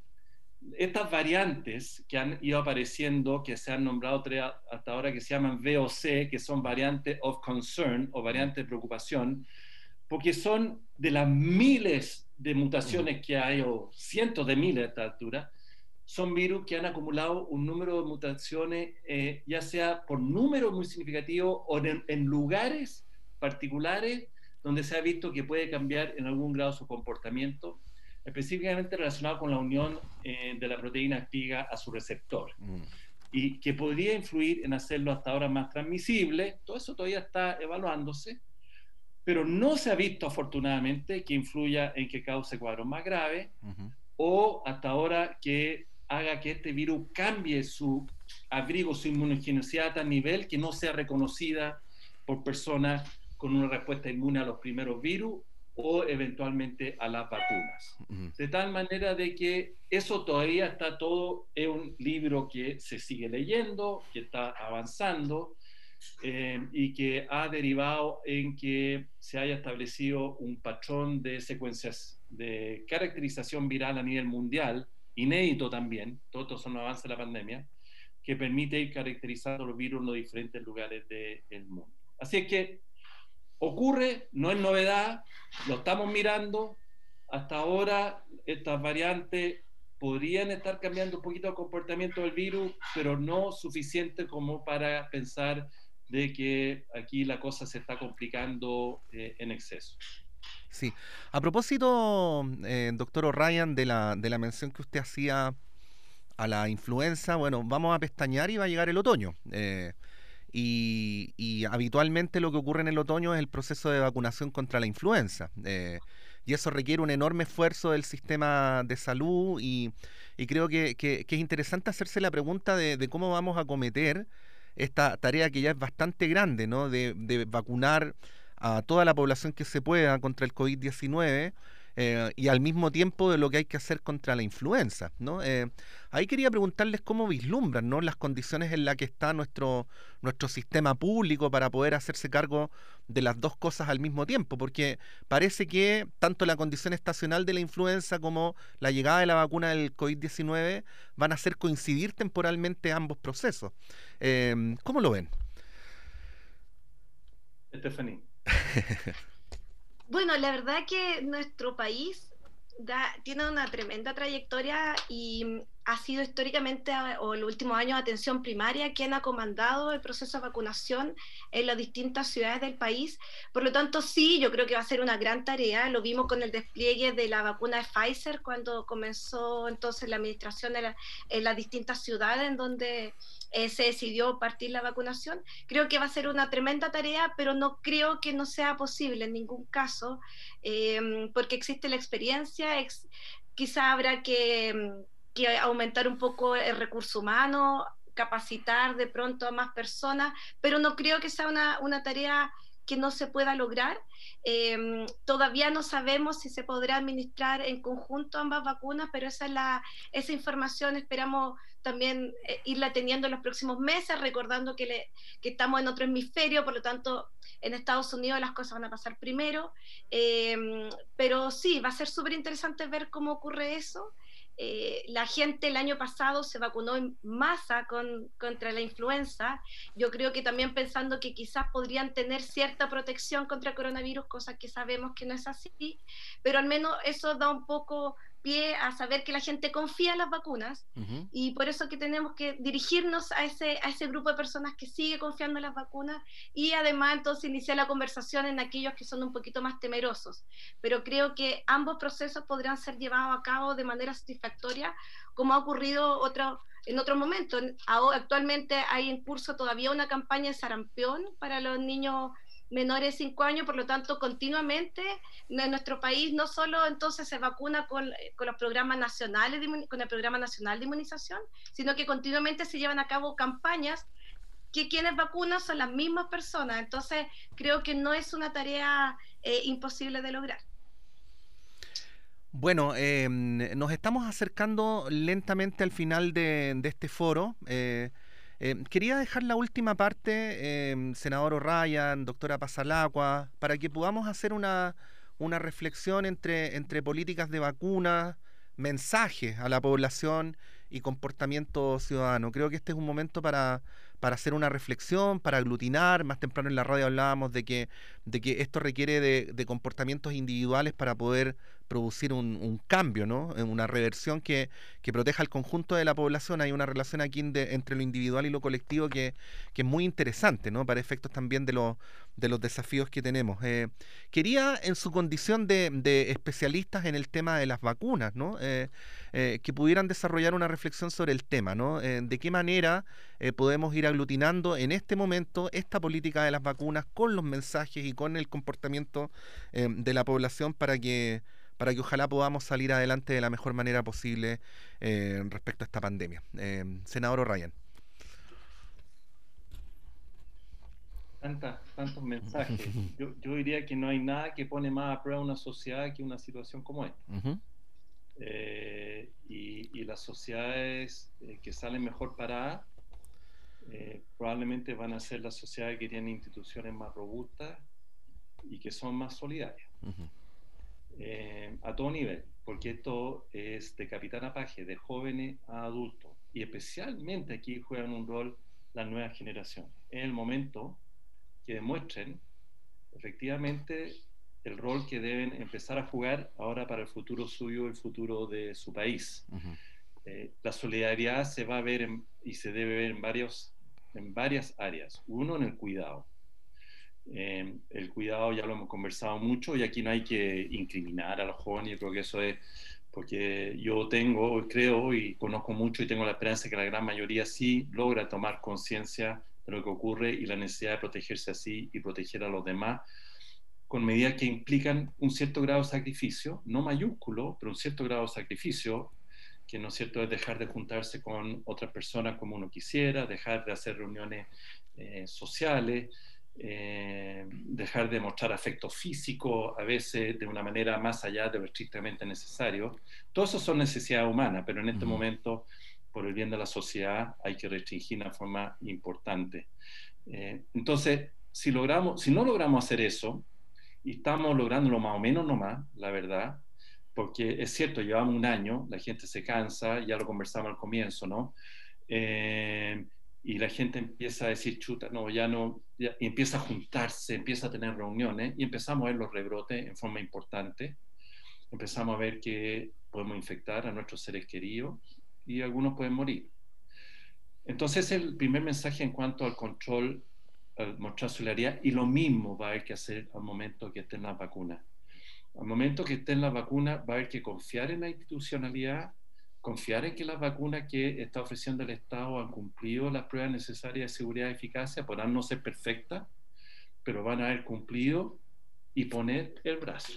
estas variantes que han ido apareciendo, que se han nombrado tres hasta ahora, que se llaman V O C, que son variantes of concern o variantes de preocupación, porque son de las miles de mutaciones uh-huh. que hay, o cientos de miles a esta altura, son virus que han acumulado un número de mutaciones, eh, ya sea por número muy significativo o en, en lugares particulares donde se ha visto que puede cambiar en algún grado su comportamiento, específicamente relacionado con la unión eh, de la proteína activa a su receptor, mm. y que podría influir en hacerlo hasta ahora más transmisible. Todo eso todavía está evaluándose, pero no se ha visto afortunadamente que influya en que cause cuadros más graves, uh-huh. o hasta ahora que haga que este virus cambie su abrigo, su inmunogenicidad a tal nivel que no sea reconocida por personas con una respuesta inmune a los primeros virus o eventualmente a las vacunas. Uh-huh. De tal manera de que eso todavía está todo, es un libro que se sigue leyendo, que está avanzando, eh, y que ha derivado en que se haya establecido un patrón de secuencias de caracterización viral a nivel mundial, inédito también, todos estos son avances de la pandemia, que permite ir caracterizando los virus en los diferentes lugares del mundo. Así es que ocurre, no es novedad, lo estamos mirando. Hasta ahora estas variantes podrían estar cambiando un poquito el comportamiento del virus, pero no suficiente como para pensar de que aquí la cosa se está complicando eh, en exceso. Sí. A propósito, eh, doctor O'Ryan, de la, de la mención que usted hacía a la influenza, bueno, vamos a pestañear y va a llegar el otoño. Eh, Y, y habitualmente lo que ocurre en el otoño es el proceso de vacunación contra la influenza. Eh, y eso requiere un enorme esfuerzo del sistema de salud y, y creo que, que, que es interesante hacerse la pregunta de, de cómo vamos a acometer esta tarea que ya es bastante grande, ¿no? De, de vacunar a toda la población que se pueda contra el COVID diecinueve. Eh, y al mismo tiempo de lo que hay que hacer contra la influenza, ¿no? Eh, ahí quería preguntarles cómo vislumbran, ¿no?, las condiciones en las que está nuestro, nuestro sistema público para poder hacerse cargo de las dos cosas al mismo tiempo, porque parece que tanto la condición estacional de la influenza como la llegada de la vacuna del COVID diecinueve van a hacer coincidir temporalmente ambos procesos. Eh, ¿Cómo lo ven? Stephanie. Bueno, la verdad que nuestro país da, tiene una tremenda trayectoria y ha sido históricamente, o en los últimos años, atención primaria quien ha comandado el proceso de vacunación en las distintas ciudades del país. Por lo tanto, sí, yo creo que va a ser una gran tarea. Lo vimos con el despliegue de la vacuna de Pfizer cuando comenzó entonces la administración en, la, en las distintas ciudades en donde eh, se decidió partir la vacunación. Creo que va a ser una tremenda tarea, pero no creo que no sea posible en ningún caso, eh, porque existe la experiencia, ex, quizá habrá que... que aumentar un poco el recurso humano, capacitar de pronto a más personas, pero no creo que sea una, una tarea que no se pueda lograr. Eh, todavía no sabemos si se podrá administrar en conjunto ambas vacunas, pero esa, es la, esa información esperamos también eh, irla teniendo en los próximos meses, recordando que, le, que estamos en otro hemisferio, por lo tanto en Estados Unidos las cosas van a pasar primero, eh, pero sí, va a ser súper interesante ver cómo ocurre eso. Eh, la gente el año pasado se vacunó en masa con, contra la influenza. Yo creo que también pensando que quizás podrían tener cierta protección contra el coronavirus, cosa que sabemos que no es así, pero al menos eso da un poco pie a saber que la gente confía en las vacunas, uh-huh. y por eso que tenemos que dirigirnos a ese, a ese grupo de personas que sigue confiando en las vacunas y además entonces iniciar la conversación en aquellos que son un poquito más temerosos. Pero creo que ambos procesos podrán ser llevados a cabo de manera satisfactoria, como ha ocurrido otro, en otro momento. Actualmente hay en curso todavía una campaña de sarampión para los niños menores de cinco años, por lo tanto continuamente en nuestro país no solo entonces se vacuna con, con los programas nacionales de, con el programa nacional de inmunización, sino que continuamente se llevan a cabo campañas que quienes vacunan son las mismas personas. Entonces creo que no es una tarea eh, imposible de lograr. Bueno, eh, nos estamos acercando lentamente al final de, de este foro. Eh, Eh, quería dejar la última parte, eh, senador O'Ryan, doctora Pasalacqua, para que podamos hacer una, una reflexión entre, entre políticas de vacunas, mensajes a la población y comportamiento ciudadano. Creo que este es un momento para, para hacer una reflexión, para aglutinar. Más temprano en la radio hablábamos de que, de que esto requiere de, de comportamientos individuales para poder producir un, un cambio, ¿no? Una reversión que, que proteja al conjunto de la población. Hay una relación aquí de, entre lo individual y lo colectivo que, que es muy interesante, ¿no? Para efectos también de, lo, de los desafíos que tenemos. Eh, quería, en su condición de, de especialistas en el tema de las vacunas, ¿no? Eh, eh, que pudieran desarrollar una reflexión sobre el tema, ¿no? Eh, de qué manera eh, podemos ir aglutinando en este momento esta política de las vacunas con los mensajes y con el comportamiento eh, de la población para que, para que ojalá podamos salir adelante de la mejor manera posible eh, respecto a esta pandemia. Eh, senador O'Ryan. Tantas, tantos mensajes. Yo, yo diría que no hay nada que pone más a prueba una sociedad que una situación como esta. Uh-huh. eh, y, y las sociedades eh, que salen mejor paradas eh, probablemente van a ser las sociedades que tienen instituciones más robustas y que son más solidarias. Uh-huh. eh, a todo nivel, porque esto es de capitán a paje, de jóvenes a adultos, y especialmente aquí juegan un rol las nuevas generaciones. Es el momento que demuestren efectivamente el rol que deben empezar a jugar ahora para el futuro suyo y el futuro de su país. Uh-huh. eh, la solidaridad se va a ver en, y se debe ver en, varios, en varias áreas. Uno, en el cuidado. Eh, el cuidado ya lo hemos conversado mucho y aquí no hay que incriminar a los jóvenes. Yo creo que eso es porque yo tengo, creo y conozco mucho y tengo la esperanza que la gran mayoría sí logra tomar conciencia de lo que ocurre y la necesidad de protegerse así y proteger a los demás con medidas que implican un cierto grado de sacrificio, no mayúsculo, pero un cierto grado de sacrificio, que no es cierto es dejar de juntarse con otras personas como uno quisiera, dejar de hacer reuniones eh, sociales, eh, dejar de mostrar afecto físico a veces de una manera más allá de lo estrictamente necesario. Todo eso son necesidades humanas, pero en este uh-huh. momento, por el bien de la sociedad, hay que restringir de una forma importante. Eh, entonces, si, logramos, si no logramos hacer eso, y estamos lográndolo más o menos nomás, la verdad, porque es cierto, llevamos un año, la gente se cansa, ya lo conversamos al comienzo, ¿no? Eh, y la gente empieza a decir, chuta, no, ya no, ya, y empieza a juntarse, empieza a tener reuniones, y empezamos a ver los rebrotes en forma importante, empezamos a ver que podemos infectar a nuestros seres queridos, y algunos pueden morir. Entonces, el primer mensaje en cuanto al control, al mostrar solidaridad, y lo mismo va a haber que hacer al momento que estén las vacunas. Al momento que estén las vacunas, va a haber que confiar en la institucionalidad, confiar en que las vacunas que está ofreciendo el Estado han cumplido las pruebas necesarias de seguridad y eficacia, podrán no ser perfectas, pero van a haber cumplido, y poner el brazo.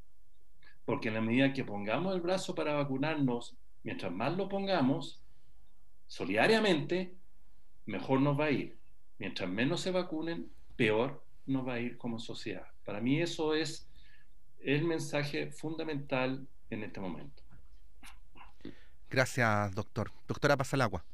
Porque en la medida que pongamos el brazo para vacunarnos, mientras más lo pongamos, solidariamente, mejor nos va a ir. Mientras menos se vacunen, peor nos va a ir como sociedad. Para mí eso es el mensaje fundamental en este momento. Gracias, doctor. Doctora Pasalagua.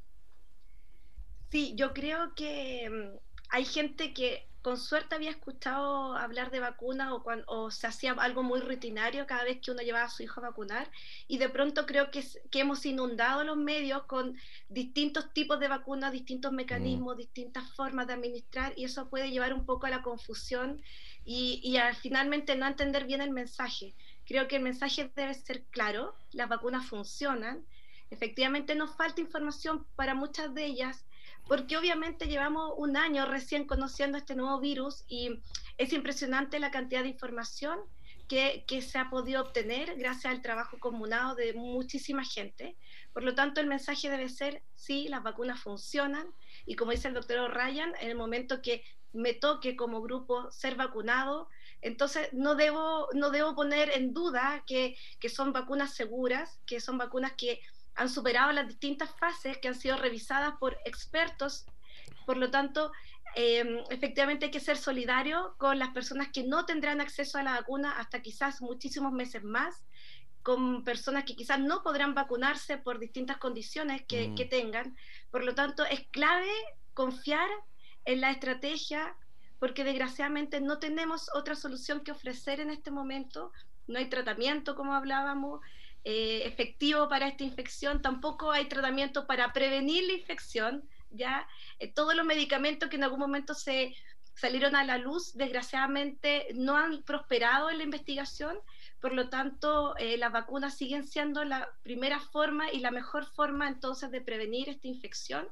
Sí, yo creo que um, hay gente que con suerte había escuchado hablar de vacunas o, cuando, o se hacía algo muy rutinario cada vez que uno llevaba a su hijo a vacunar, y de pronto creo que, que hemos inundado los medios con distintos tipos de vacunas, distintos mecanismos, mm. distintas formas de administrar, y eso puede llevar un poco a la confusión y, y a finalmente no entender bien el mensaje. Creo que el mensaje debe ser claro, las vacunas funcionan, efectivamente nos falta información para muchas de ellas, porque obviamente llevamos un año recién conociendo este nuevo virus y es impresionante la cantidad de información que, que se ha podido obtener gracias al trabajo comunado de muchísima gente. Por lo tanto, el mensaje debe ser, sí, las vacunas funcionan, y como dice el doctor O'Ryan, en el momento que me toque como grupo ser vacunado, entonces no debo, no debo poner en duda que, que son vacunas seguras, que son vacunas que han superado las distintas fases, que han sido revisadas por expertos. Por lo tanto, eh, efectivamente hay que ser solidario con las personas que no tendrán acceso a la vacuna hasta quizás muchísimos meses más, con personas que quizás no podrán vacunarse por distintas condiciones que, mm. que tengan. Por lo tanto, es clave confiar en la estrategia, porque desgraciadamente no tenemos otra solución que ofrecer en este momento. No hay tratamiento, como hablábamos, Eh, efectivo para esta infección, tampoco hay tratamiento para prevenir la infección, ya eh, todos los medicamentos que en algún momento se salieron a la luz, desgraciadamente no han prosperado en la investigación, por lo tanto eh, las vacunas siguen siendo la primera forma y la mejor forma entonces de prevenir esta infección,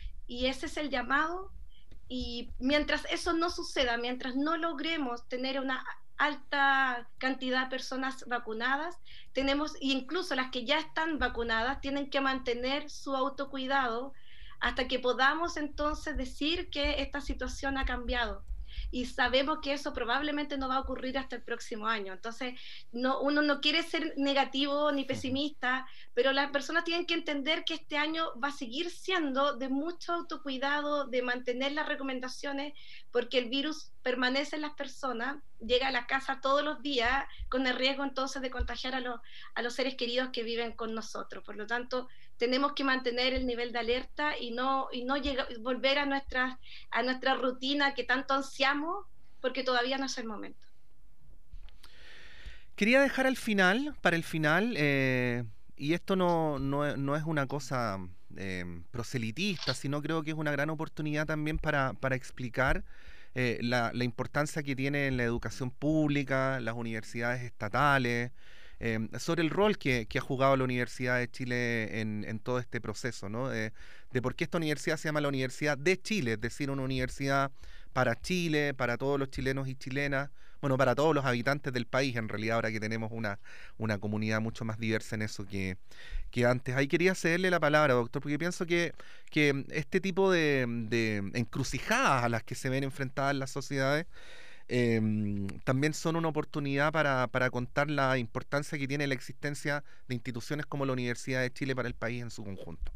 y ese es el llamado. Y mientras eso no suceda, mientras no logremos tener una alta cantidad de personas vacunadas, tenemos, incluso las que ya están vacunadas, tienen que mantener su autocuidado hasta que podamos entonces decir que esta situación ha cambiado. Y sabemos que eso probablemente no va a ocurrir hasta el próximo año. Entonces, no, uno no quiere ser negativo ni pesimista, pero las personas tienen que entender que este año va a seguir siendo de mucho autocuidado, de mantener las recomendaciones, porque el virus permanece en las personas, llega a la casa todos los días, con el riesgo entonces de contagiar a los, a los seres queridos que viven con nosotros. Por lo tanto, tenemos que mantener el nivel de alerta y no, y no llega, volver a nuestra, a nuestra rutina que tanto ansiamos, porque todavía no es el momento. Quería dejar al final, para el final, eh, y esto no, no, no es una cosa eh, proselitista, sino creo que es una gran oportunidad también para, para explicar eh, la, la importancia que tiene en la educación pública, las universidades estatales, eh, sobre el rol que, que ha jugado la Universidad de Chile en, en todo este proceso, ¿no? De, de por qué esta universidad se llama la Universidad de Chile, es decir, una universidad para Chile, para todos los chilenos y chilenas, bueno, para todos los habitantes del país, en realidad, ahora que tenemos una, una comunidad mucho más diversa en eso que, que antes. Ahí quería cederle la palabra, doctor, porque pienso que, que este tipo de, de encrucijadas a las que se ven enfrentadas las sociedades eh, también son una oportunidad para, para contar la importancia que tiene la existencia de instituciones como la Universidad de Chile para el país en su conjunto.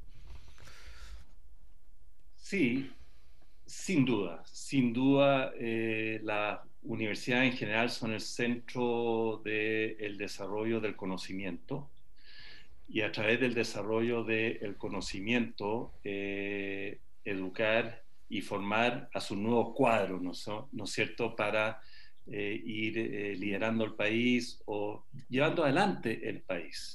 Sí, sin duda, sin duda eh, las universidades en general son el centro del desarrollo del conocimiento, y a través del desarrollo del conocimiento eh, educar y formar a sus nuevos cuadros, ¿no, ¿no es cierto?, para eh, ir eh, liderando el país o llevando adelante el país.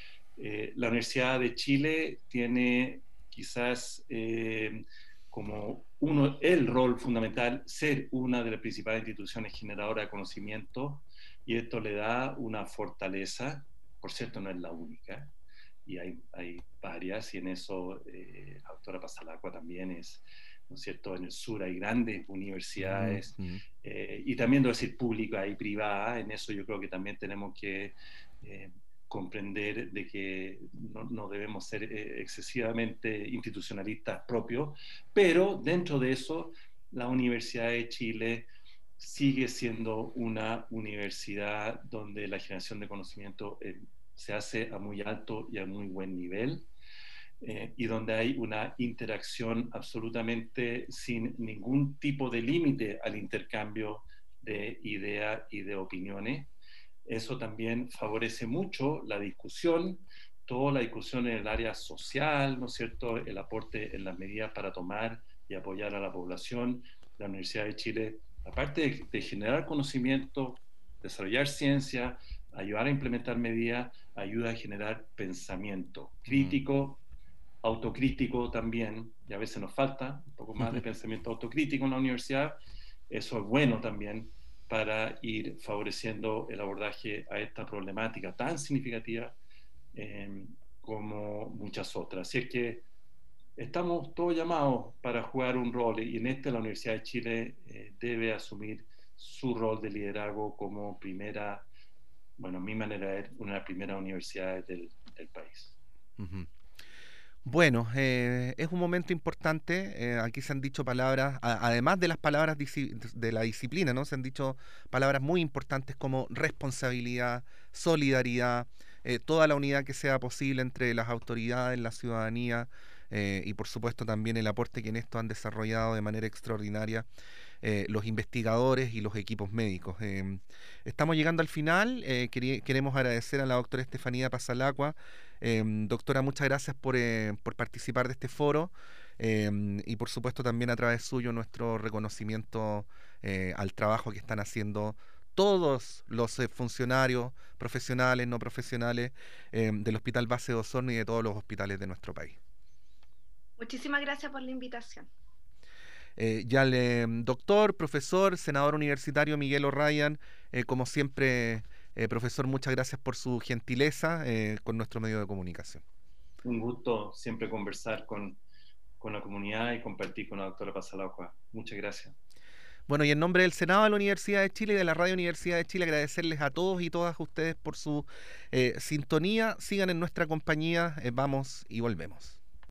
Eh, la Universidad de Chile tiene quizás eh, como uno, el rol fundamental, ser una de las principales instituciones generadoras de conocimiento, y esto le da una fortaleza. Por cierto, no es la única, y hay, hay varias, y en eso eh, la doctora Pasalacqua también es, ¿no es cierto?, en el sur hay grandes universidades, mm-hmm. eh, y también debo decir públicas y privadas. En eso yo creo que también tenemos que eh, comprender de que no, no debemos ser eh, excesivamente institucionalistas propios, pero dentro de eso la Universidad de Chile sigue siendo una universidad donde la generación de conocimiento eh, se hace a muy alto y a muy buen nivel, eh, y donde hay una interacción absolutamente sin ningún tipo de límite al intercambio de ideas y de opiniones. Eso también favorece mucho la discusión, toda la discusión en el área social, ¿no es cierto?, el aporte en las medidas para tomar y apoyar a la población. La Universidad de Chile, aparte de, de generar conocimiento, desarrollar ciencia, ayudar a implementar medidas, ayuda a generar pensamiento crítico, mm. autocrítico también, y a veces nos falta un poco más de pensamiento autocrítico en la universidad. Eso es bueno también para ir favoreciendo el abordaje a esta problemática tan significativa eh, como muchas otras. Así es que estamos todos llamados para jugar un rol, y en este la Universidad de Chile eh, debe asumir su rol de liderazgo como primera, bueno, a mi manera de ver, una de las primeras universidades del, del país. Uh-huh. Bueno, eh, es un momento importante. Eh, aquí se han dicho palabras, a, además de las palabras de la disciplina, ¿no? Se han dicho palabras muy importantes como responsabilidad, solidaridad, eh, toda la unidad que sea posible entre las autoridades, la ciudadanía, eh, y por supuesto también el aporte que en esto han desarrollado de manera extraordinaria eh, los investigadores y los equipos médicos. Eh, estamos llegando al final. Eh, quer queremos agradecer a la doctora Estefanía Pasalacqua. Eh, doctora, muchas gracias por, eh, por participar de este foro, eh, y por supuesto también a través suyo nuestro reconocimiento eh, al trabajo que están haciendo todos los eh, funcionarios, profesionales, no profesionales, eh, del Hospital Base de Osorno y de todos los hospitales de nuestro país. Muchísimas gracias por la invitación. Eh, ya el eh, doctor, profesor, senador universitario Miguel O'Ryan, eh, como siempre, eh, profesor, muchas gracias por su gentileza eh, con nuestro medio de comunicación. Un gusto siempre conversar con, con la comunidad y compartir con la doctora Pasalacqua. Muchas gracias. Bueno, y en nombre del Senado de la Universidad de Chile y de la Radio Universidad de Chile, agradecerles a todos y todas ustedes por su eh, sintonía. Sigan en nuestra compañía. Eh, vamos y volvemos.